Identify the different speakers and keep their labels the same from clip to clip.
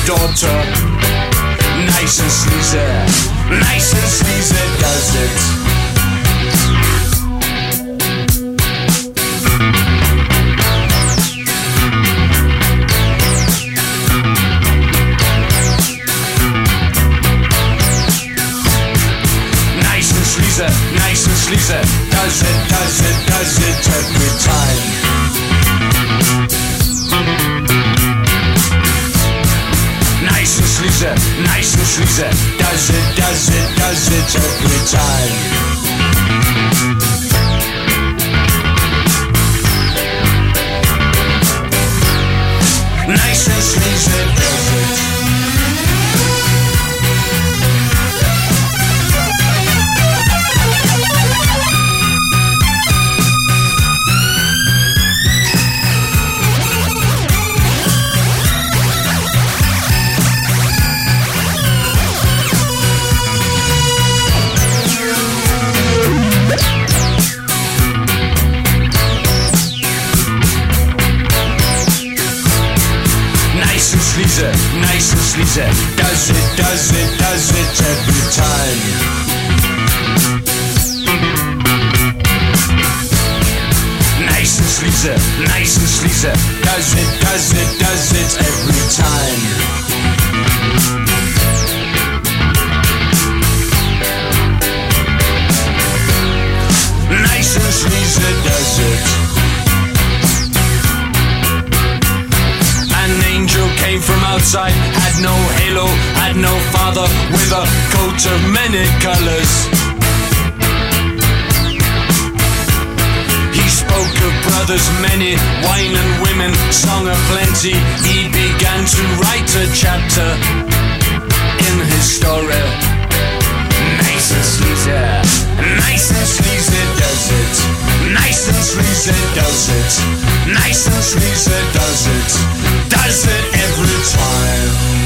Speaker 1: daughter. Nice and sleazy does it. Nice and sleazy does it every time. Nice and sleazy, does it every time. Nice and sleazy, does it. Nice and sleazy, does it every time. Nice and sleazy, does it every time. Nice and sleazy does it. An angel came from outside, had no halo, had no father, with a coat of many colors. He spoke of brothers many, wine and women, song of plenty. He began to write a chapter in his story. Nice and sleazy does it. Nice and sleazy does it. Nice and sleazy does it. Does it every time.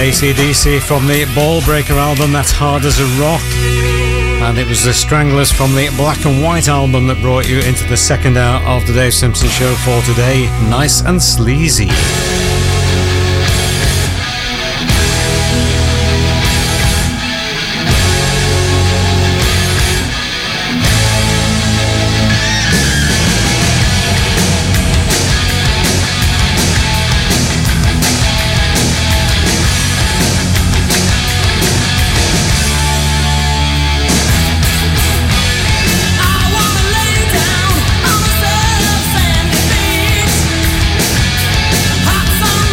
Speaker 2: AC/DC from the Ballbreaker album, that's Hard as a Rock. And it was the Stranglers from the Black and White album that brought you into the second hour of the Dave Simpson Show for today. Nice and Sleazy.
Speaker 3: Hot sun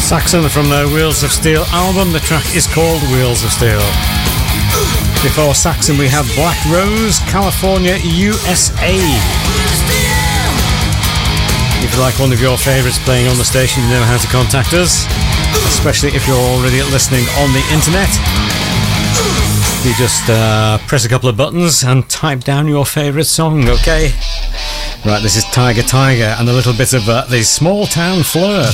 Speaker 2: Saxon from their Wheels of Steel album. The track is called Wheels of Steel. Before Saxon we have Black Rose, California, USA. If you like one of your favourites playing on the station, you know how to contact us, especially if you're already listening on the internet. You just press a couple of buttons and type down your favourite song, okay? Right, this is Tiger Tiger and a little bit of the Small Town Flirt.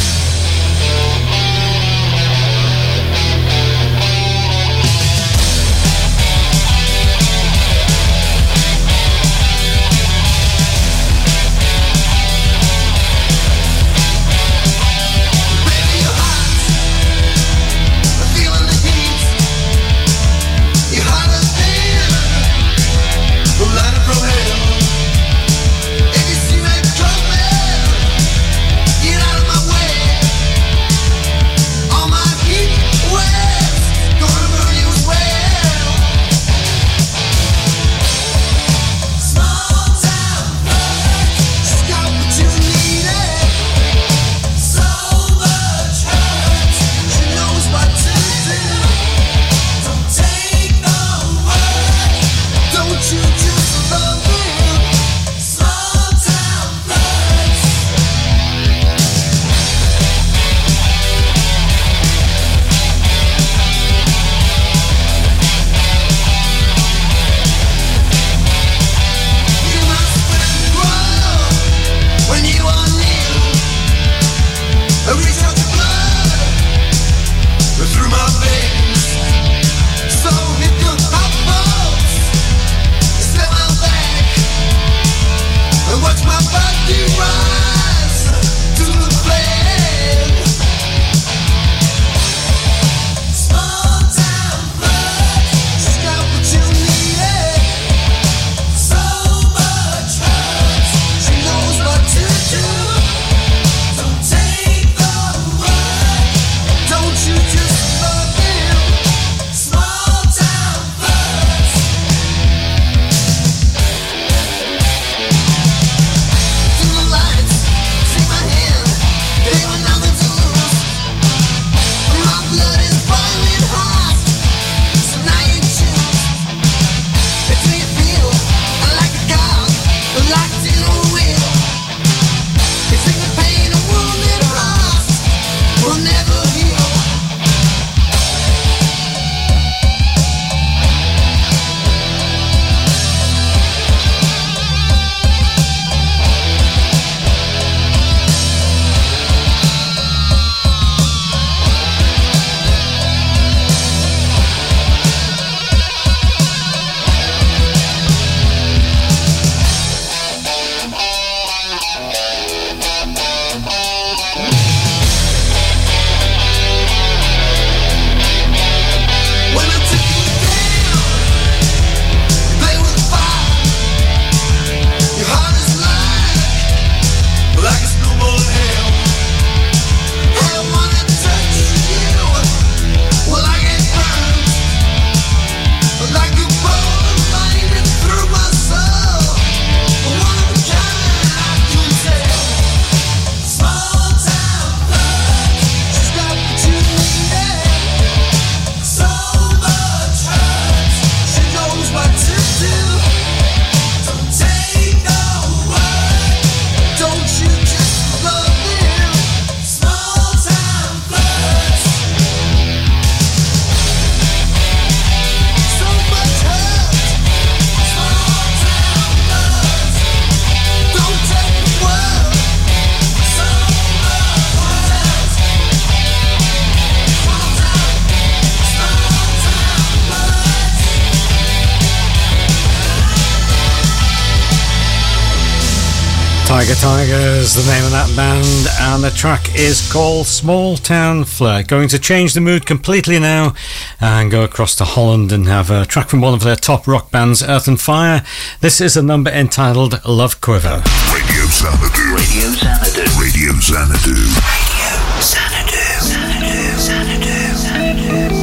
Speaker 2: Tiger Tigers, the name of that band, and the track is called Small Town Flirt. Going to change the mood completely now and go across to Holland and have a track from one of their top rock bands, Earth and Fire. This is a number entitled Love Quiver.
Speaker 3: Radio Xanadu. Radio Xanadu. Radio Xanadu. Radio Xanadu. Xanadu. Xanadu. Xanadu.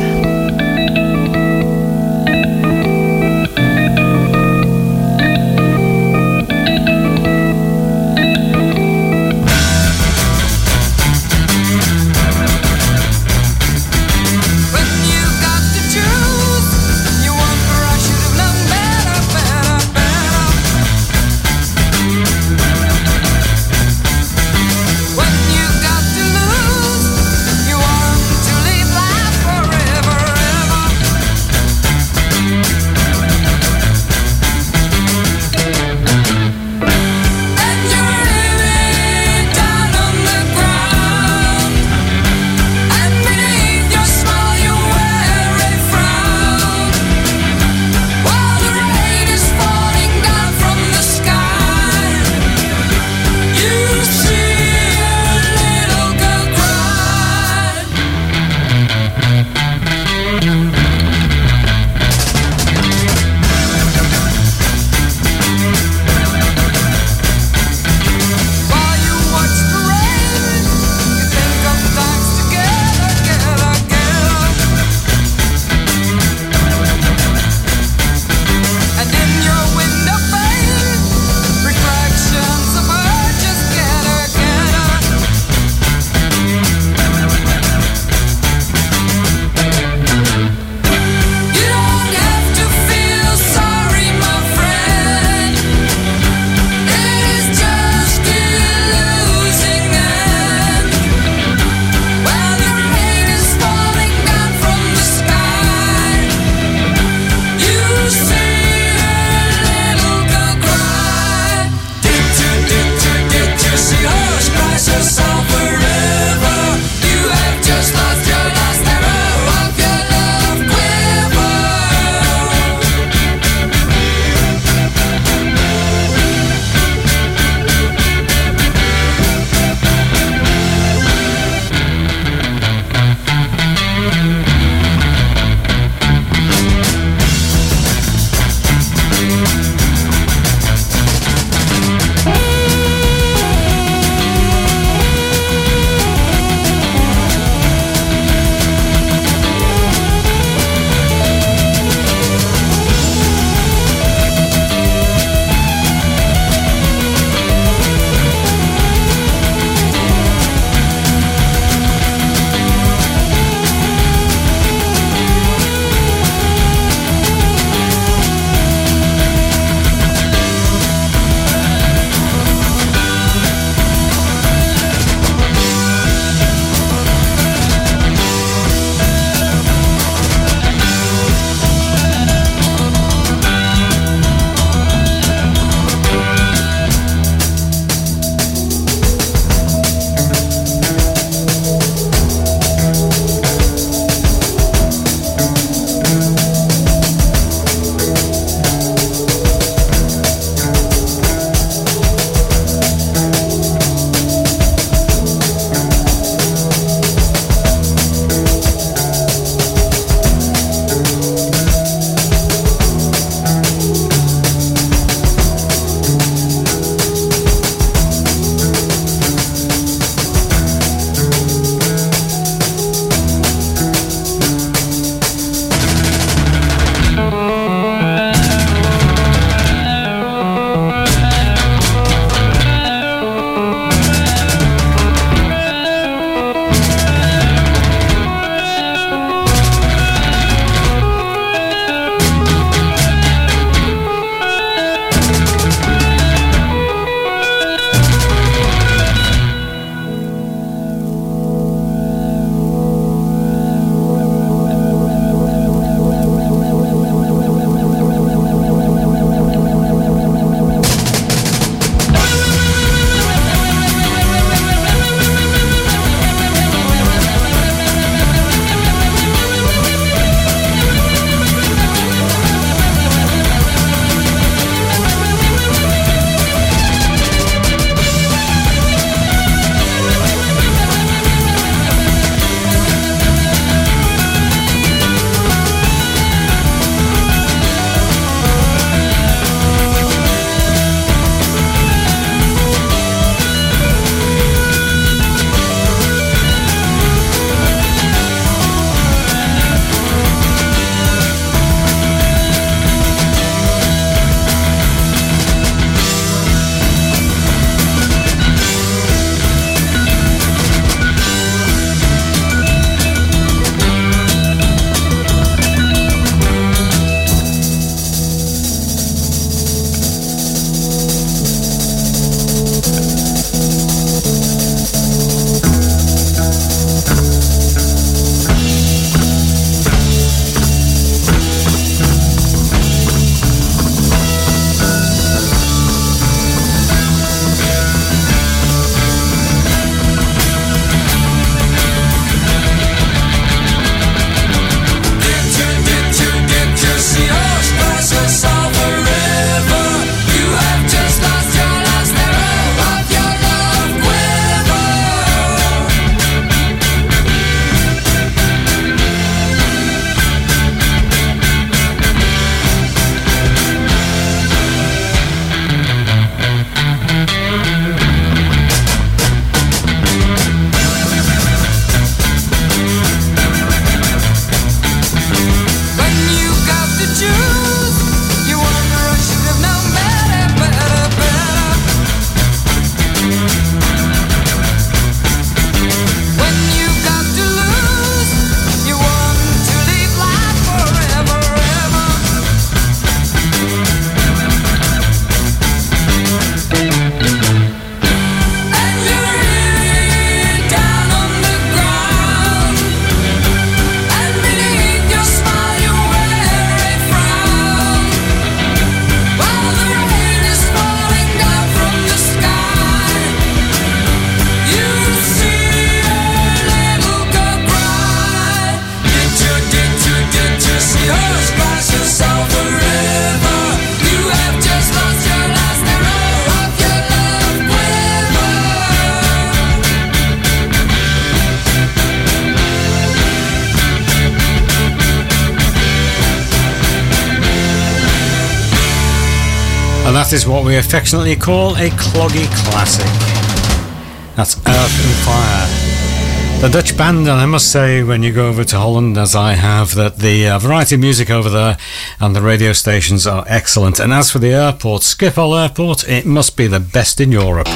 Speaker 2: that is what we affectionately call a cloggy classic. That's Earth and Fire. The Dutch band, and I must say, when you go over to Holland, as I have, that the variety of music over there and the radio stations are excellent. And as for the airport, Schiphol Airport, it must be the best in Europe.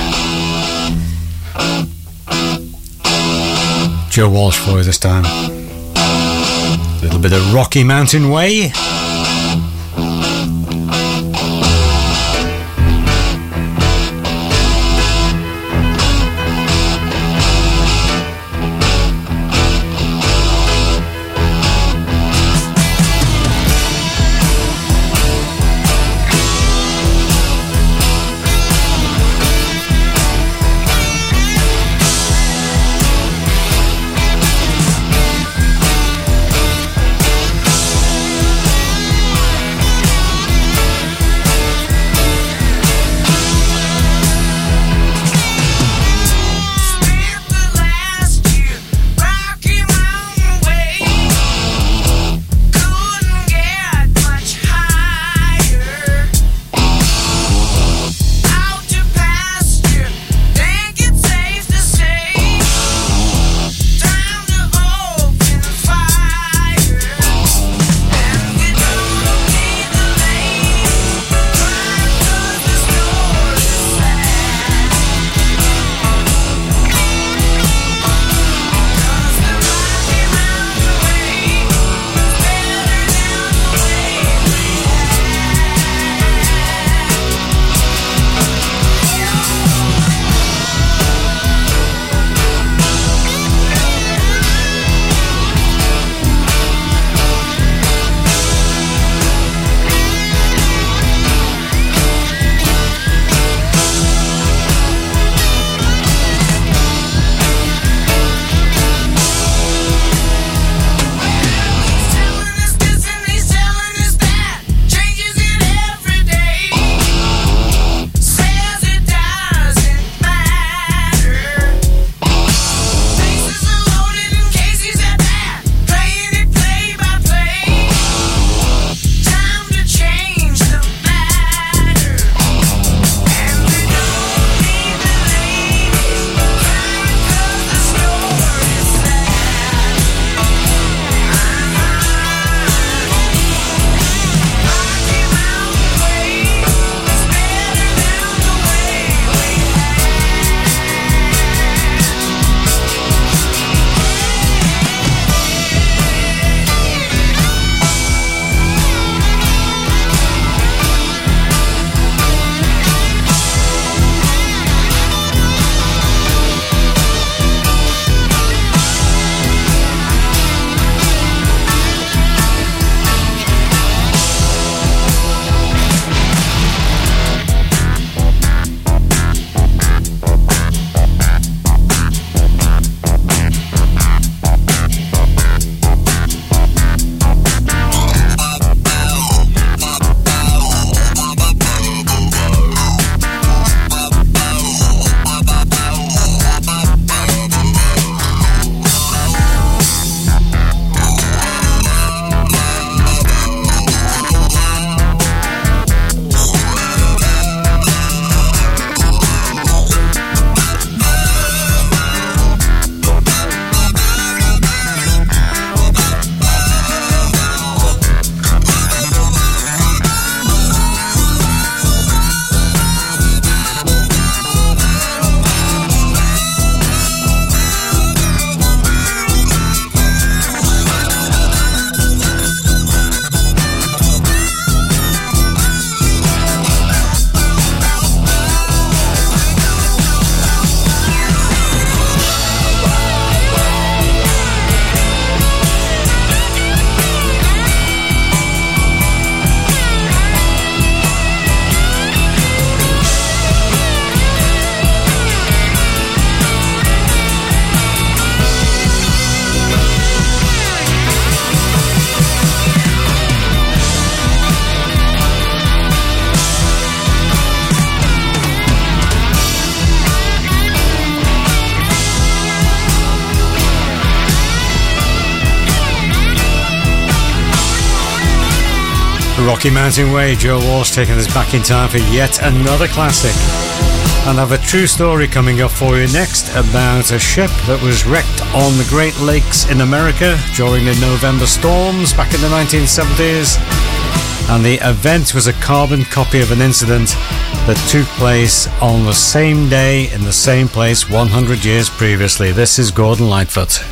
Speaker 2: Joe Walsh for you this time. A little bit of Rocky Mountain Way. Rocky Mountain Way, Joe Walsh taking us back in time for yet another classic. And I have a true story coming up for you next about a ship that was wrecked on the Great Lakes in America during the November storms back in the 1970s. And the event was a carbon copy of an incident that took place on the same day in the same place 100 years previously. This is Gordon Lightfoot.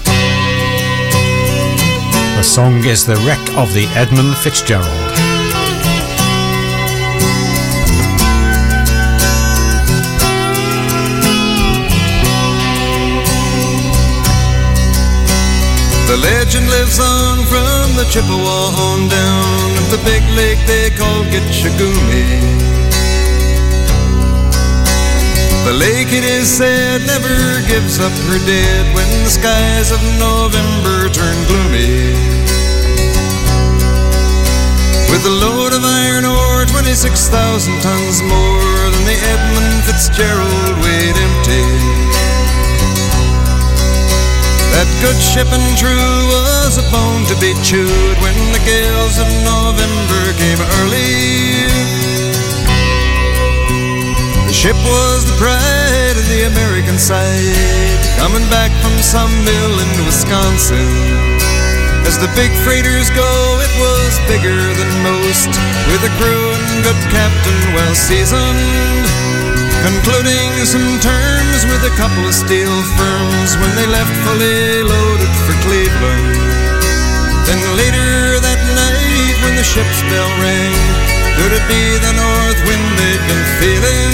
Speaker 2: The song is The Wreck of the Edmund Fitzgerald.
Speaker 4: The legend lives on from the Chippewa on down of the big lake they call Gitchagumi. The lake, it is said, never gives up her dead when the skies of November turn gloomy. With a load of iron ore, 26,000 tons more than the Edmund Fitzgerald weighed empty. That good ship and true was a bone to be chewed when the gales of November came early. The ship was the pride of the American side, coming back from some mill in Wisconsin. As the big freighters go, it was bigger than most, with a crew and good captain well seasoned, concluding some terms with a couple of steel firms when they left fully loaded for Cleveland. Then later that night when the ship's bell rang, could it be the north wind they'd been feeling?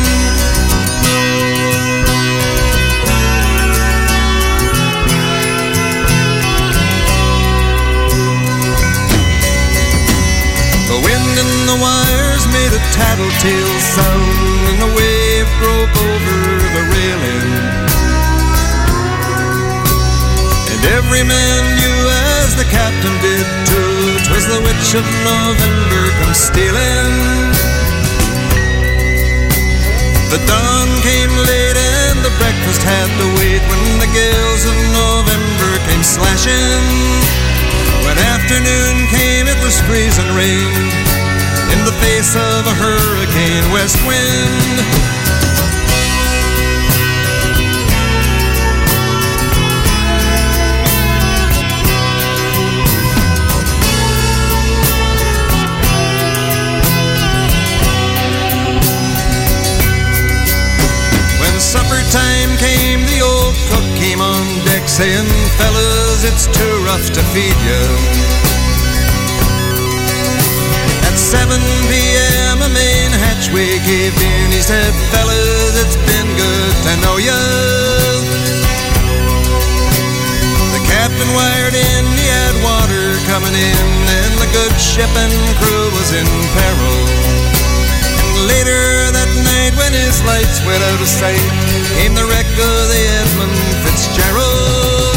Speaker 4: The wind in the wires made a tattletale sound, and the wave broke over the railing. And every man knew, as the captain did too, 'twas the witch of November come stealing. The dawn came late and the breakfast had to wait when the gales of November came slashing. When afternoon came, it was freezing rain in the face of a hurricane west wind. When supper time came, the old cook came on deck saying, "Fellas, it's too rough to feed you." At 7 p.m. a main hatchway caved in. He said, "Fellas, it's been good to know ya." The captain wired in, he had water coming in, and the good ship and crew was in peril. And later that night, when his lights went out of sight, came the wreck of the Edmund Fitzgerald.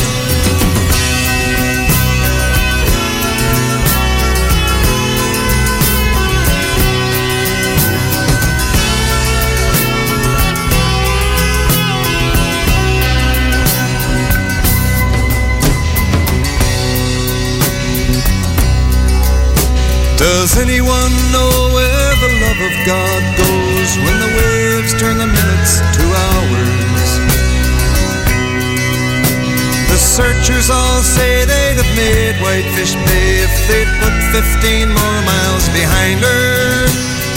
Speaker 4: Does anyone know where the love of God goes when the waves turn the minutes to hours? The searchers all say they'd have made Whitefish Bay if they'd put 15 more miles behind her.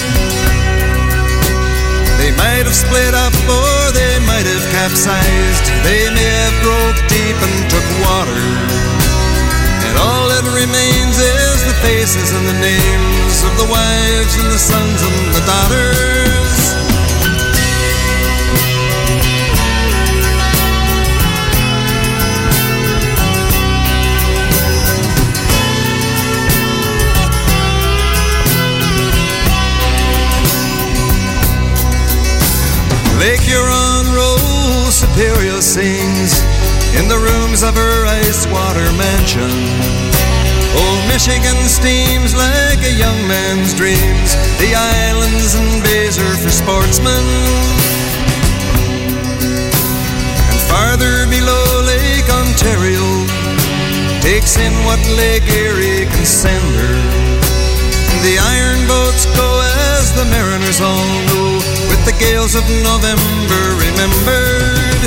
Speaker 4: They might have split up or they might have capsized. They may have broke deep and took water. And all that remains is the faces and the names of the wives and the sons and the daughters. Lake Huron rolls, Superior sings in the rooms of her ice water mansion. Old Michigan steams like a young man's dreams. The islands and bays are for sportsmen. And farther below, Lake Ontario takes in what Lake Erie can send her. And the iron boats go, as the mariners all know, with the gales of November remembered.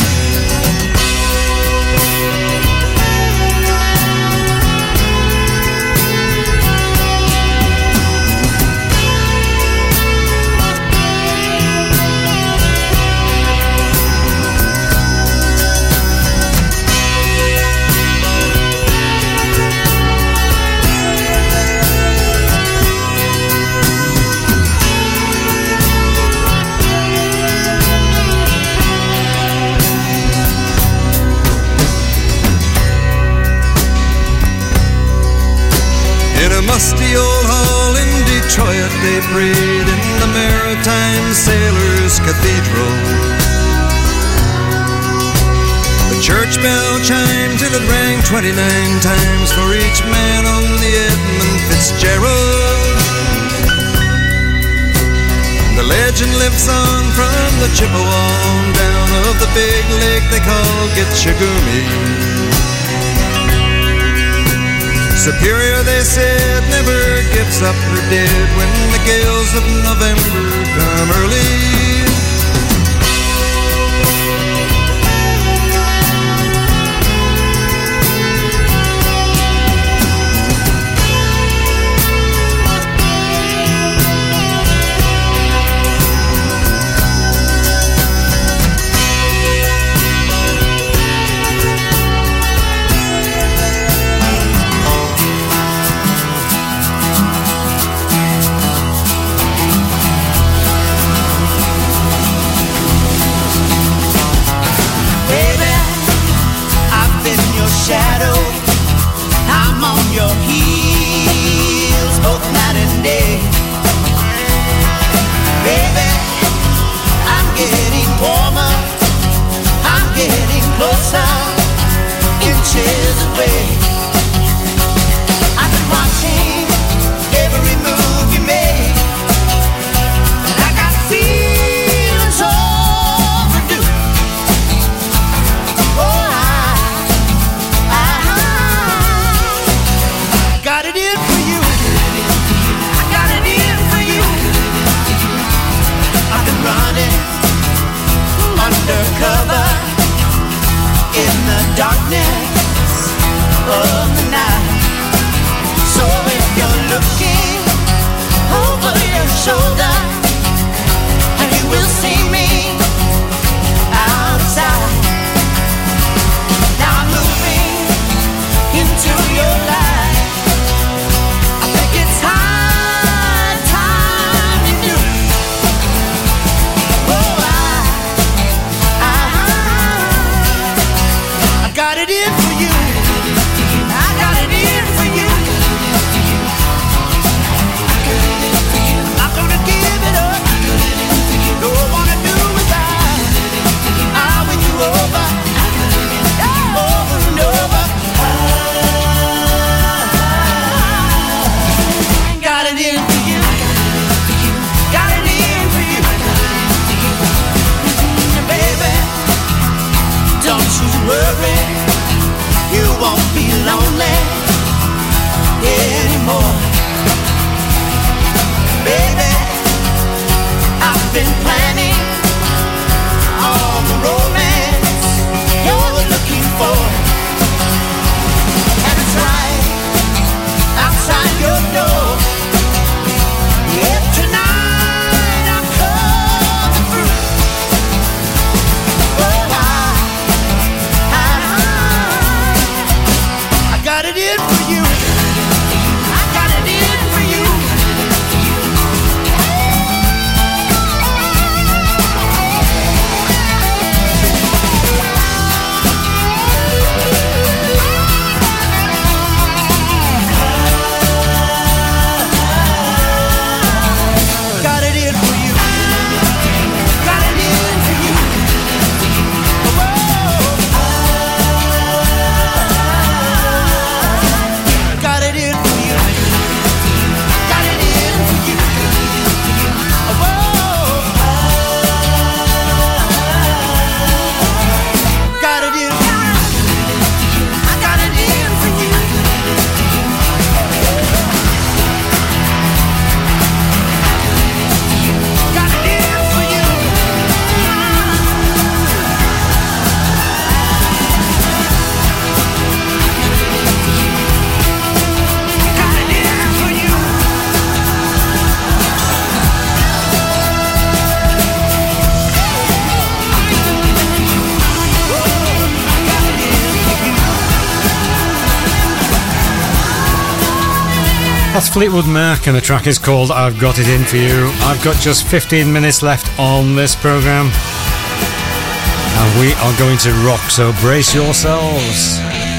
Speaker 4: Musty old hall in Detroit, they prayed in the Maritime Sailors' Cathedral. The church bell chimed till it rang 29 times for each man on the Edmund Fitzgerald. The legend lives on from the Chippewa down of the big lake they call Gitchagumi. Superior, they said, never gives up her dead when the gales of November come early.
Speaker 5: Shadow, I'm on your heels both night and day. Baby, I'm getting warmer, I'm getting closer, inches away. I've been watching every move you make, and I got feelings overdue. Oh, got it in for you. I got it in for you. I've been running undercover in the darkness of the night. So if you're looking over your shoulder, and you will see me outside. Now I'm moving into your life. Got it in for you. I got it in for you. I'm not gonna give it up. Don't wanna do without. I'll win you over, over and over. Got it in for you. Got it in for you. Baby, don't you worry. You won't be lonely anymore. Baby, I've been planning all the romance you're looking for. And it's right outside your door. If tonight I'm coming through. Oh, I got it in for you. I got it in for you. Got it in for you. Got it in for you.
Speaker 2: That's Fleetwood Mac, and the track is called I've Got It In For You. I've got just 15 minutes left on this programme, and we are going to rock, so brace yourselves.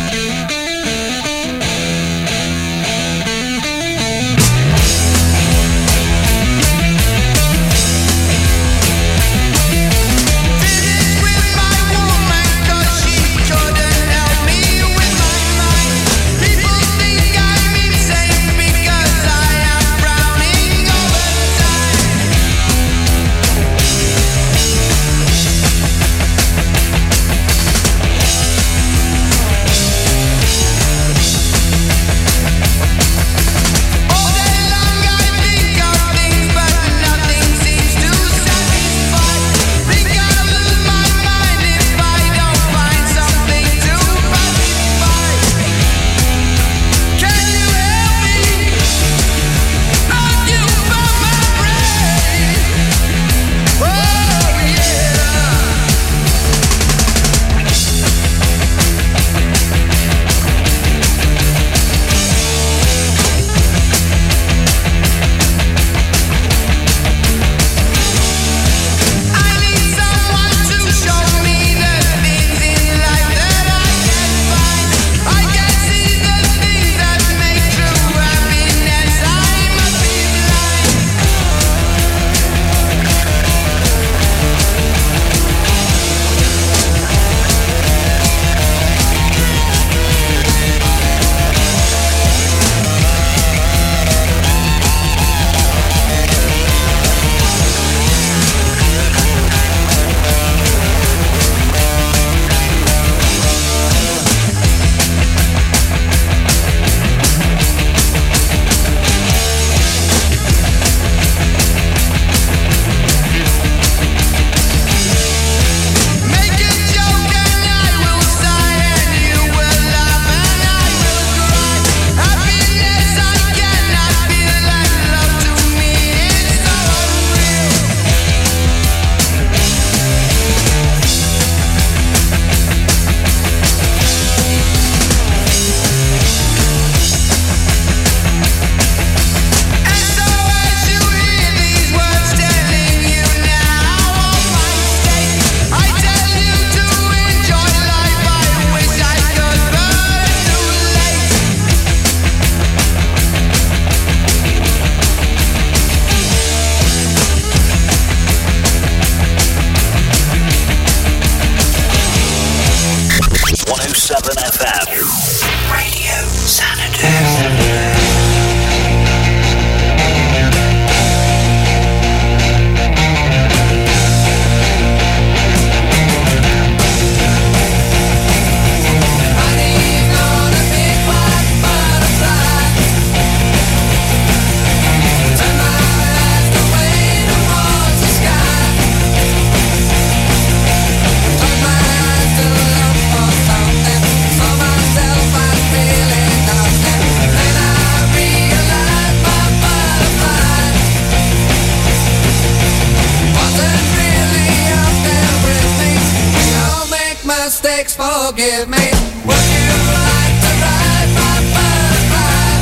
Speaker 6: Forgive me. Would you like to ride my butterfly?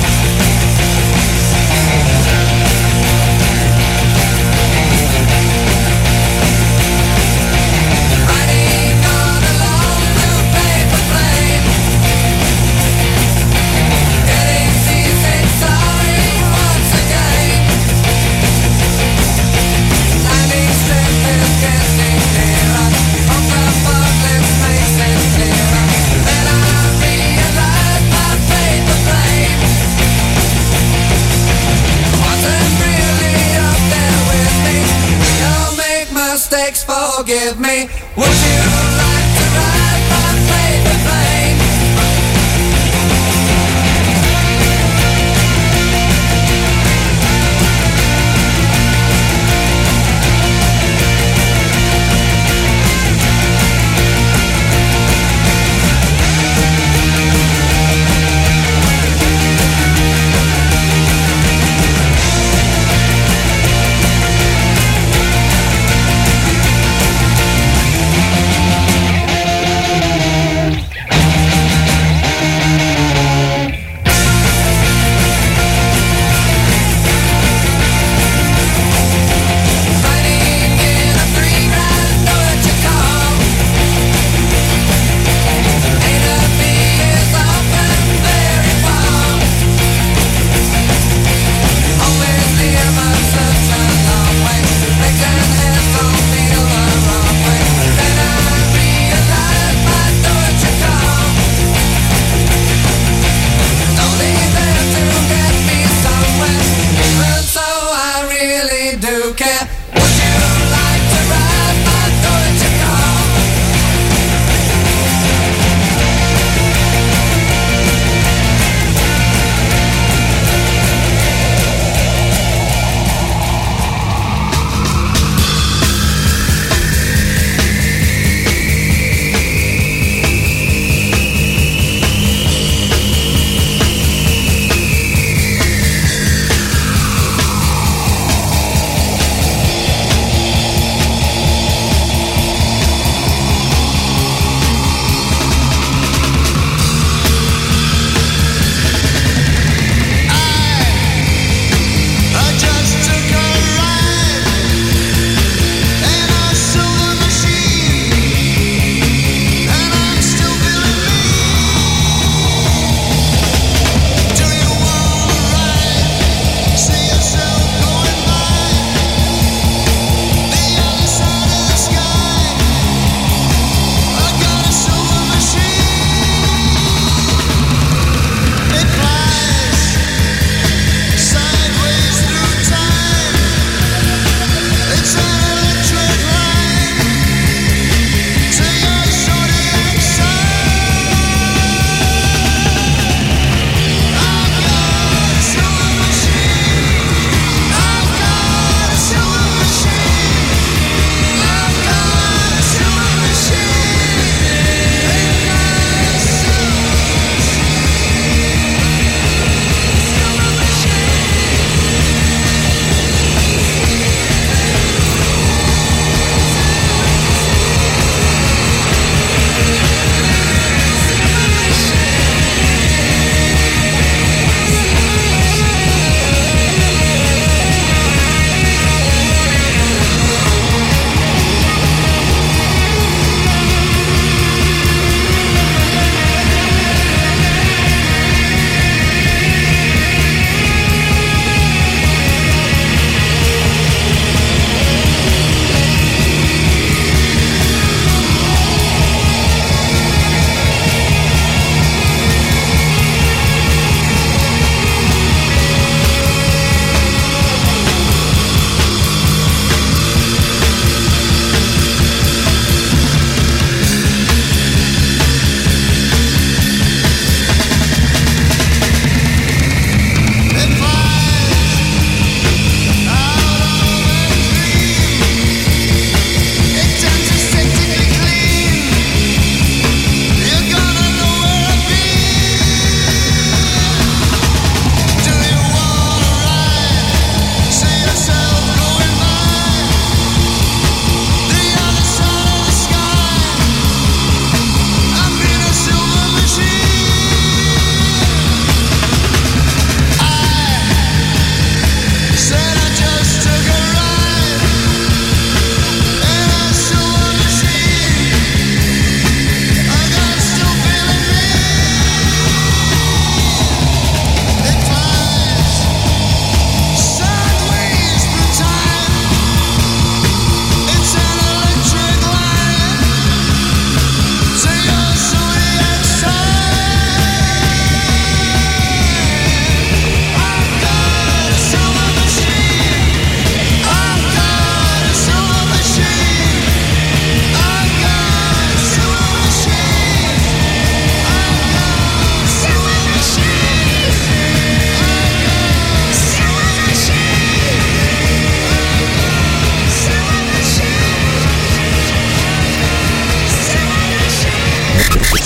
Speaker 6: Riding on a long blue paper plane, getting seasick, sorry once again. Landing strip is getting nearer, on the Bucklands makes it clearer. Then I realize my paper plane wasn't really up there with me. Don't make mistakes, forgive me. Would you like to ride my paper plane?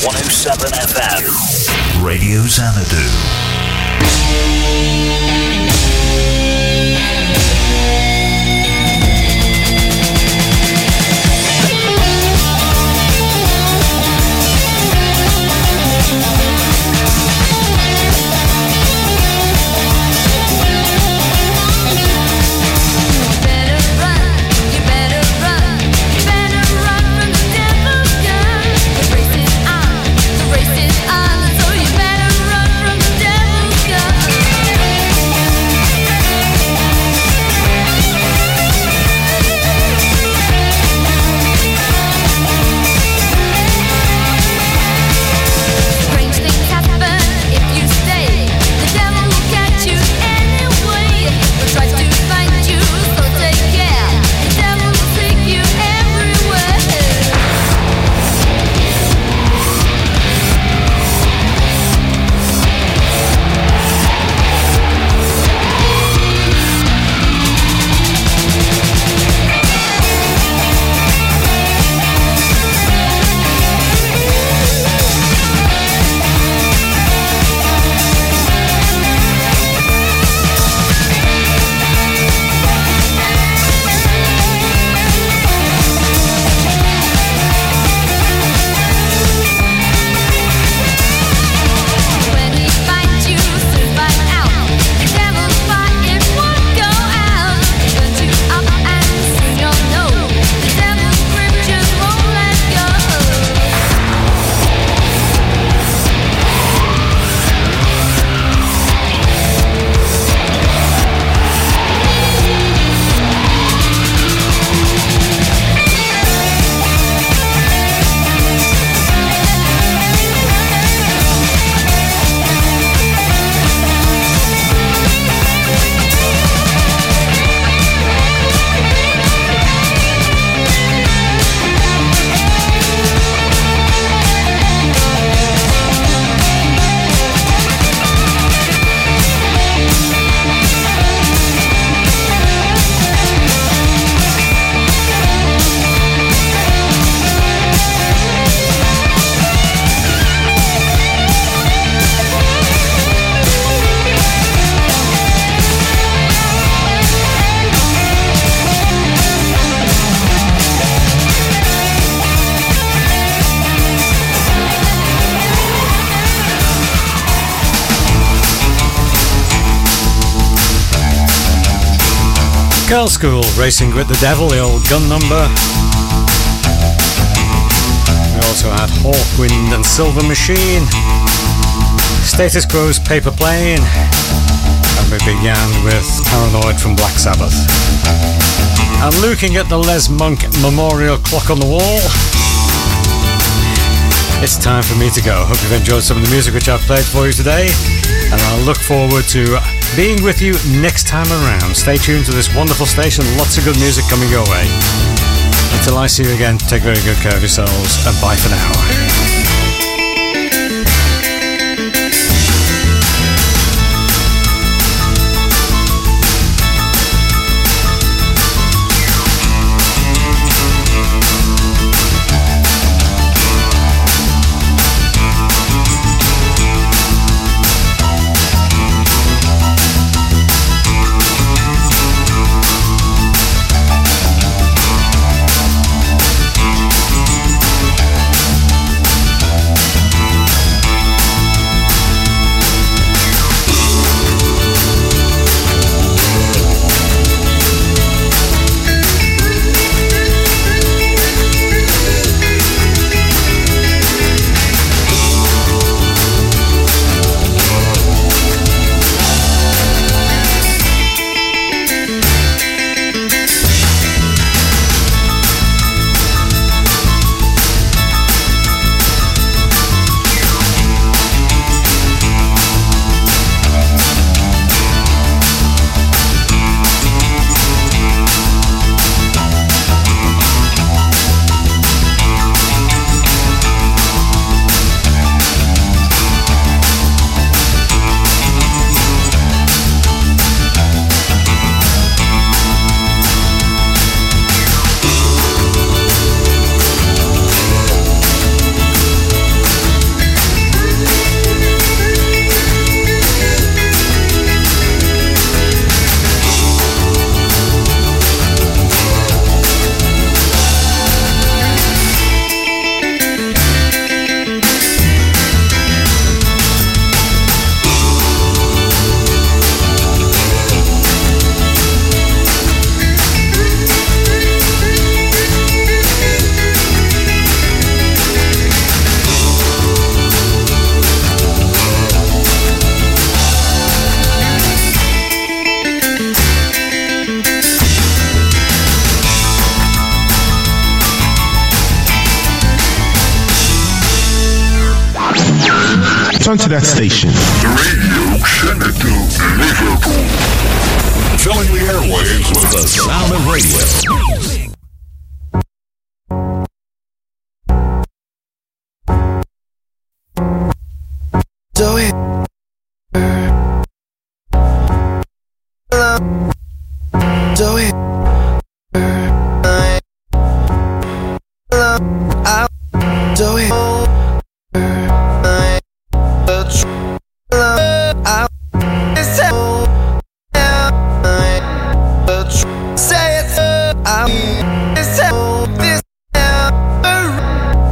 Speaker 3: 107 FM. Radio Xanadu.
Speaker 2: Girls' School, Racing with the Devil, the old gun number. We also had Hawkwind and Silver Machine, Status Quo's Paper Plane, and we began with Paranoid from Black Sabbath. And looking at the Les Monk Memorial Clock on the wall, it's time for me to go. Hope you've enjoyed some of the music which I've played for you today, and I'll look forward to being with you next time around. Stay tuned to this wonderful station, lots of good music coming your way. Until I see you again, take very good care of yourselves, and bye for now.
Speaker 7: Return to that station.
Speaker 8: The radio sender to Liverpool.
Speaker 3: Filling the airwaves with the sound of radio.